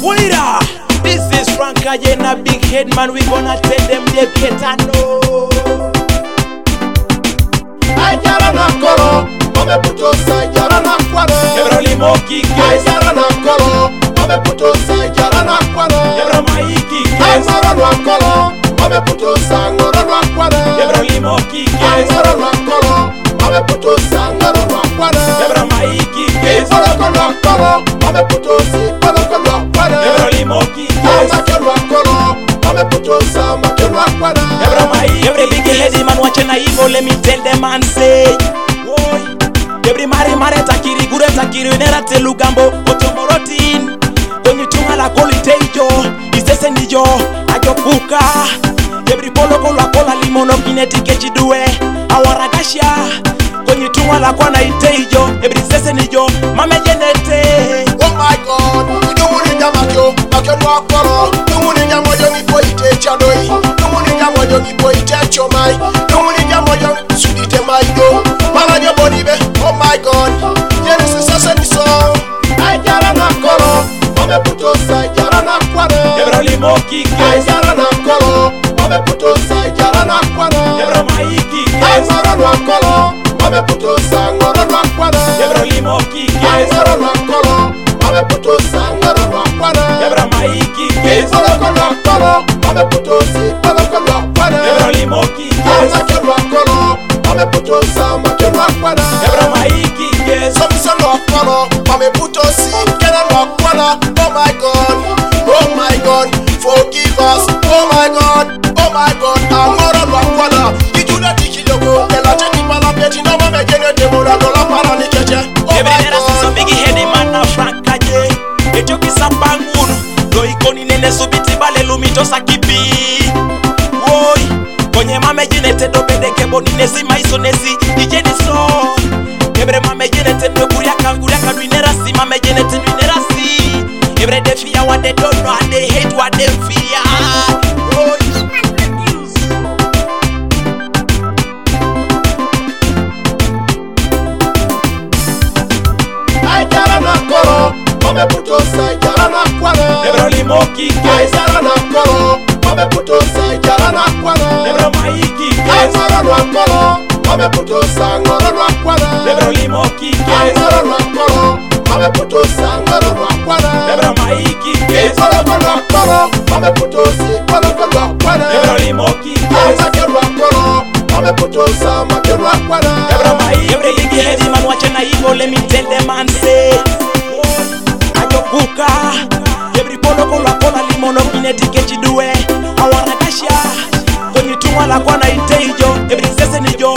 Waiter, this is Frank Ajena, big head man. We gonna tell them they better know. Ayara na kolo, ome puto sa yara na kwano. Ebro limoki kes. Ayara na kolo, ome puto sa yara na kwano. Ebro maiki kes. Ayara na kolo, ome puto sa ngoro na kwano. Ebro limoki kes. Ayara na kolo, ome puto sa ngoro na kwano. Ebro maiki kes. Kolo na kolo, ome puto si kolo na kwano. Ebro limoki kes. Makelo kolo, ome puto sa makelo kwano. Ebro maiki. Every big head man watching na evil, let me tell them and say. Every mare takiri gure takiri nera telugambo otomorotin kwenye tunga la kolitejo isese nijo ajokuka every polo kola limono kinetike chidue awaragasha kwenye tunga la kwana itejo every sese nijo mame jenete. Oh my God, dumuni nyamakyo makyo nwakolo dumuni nyamoyo nipo ite chanoi dumuni nyamoyo nipo ite chomai dumuni nyamoyo sudite maido malanya bonibe. Oh my God, yeni sisa ni song ayara na kolo ome puto sa yara na kwano. Ebro limoki kes. Ayara na kolo ome puto sa yara na kwano. Ebro maiki kes. Ayara na kolo ome puto sa ngoro na kwano. Ebro limoki kes. Ayara na kolo ome puto sa ngoro na kwano. Ebro maiki kes. Kolo ome puto si kolo na kwano. Ebro limoki kes. Makelo kolo ome puto sa makelo kwano. Ebro maiki kes. Some no kolo ome puto si kelo na kwano. Oh my God, oh my God, forgive us. Oh my God, oh my God, amoro na kwano. Ijuna tikiloko ela cheki pala peti no mame gene demora dola para ni cheche. Oh my God, so big head man na Frank Aje ejo kisambangunu do ikoni nene subiti bale lumito sakipi woi konye mame jinete do bedeke bonine si maiso nesi ijeni so ebre mame jinete no kuria kanguriaka duinera si mame jinete duinera si ebre de fear what they don't know and they hate what they fear. ayara na kolo ome puto sa yara na kwano. Ebro limoki kes. Ayara na kolo ome puto sa yara na kwano. Ebro maiki kes. Ayara na kolo ome puto sa ngoro na kwano. Ebro limoki kes. Ayara na kolo ome puto sa ngoro na kwano. Ebro maiki kes. Kolo na kolo ome puto si kolo na kwano. Ebro limoki kes. Makelo kolo ome puto sa makelo kwano. Every big head man watching na evil, let me tell them and say ajokuka every polo kola limono kinetike chidue awaragasha kwenye tunga la kwana itejo every sese nijo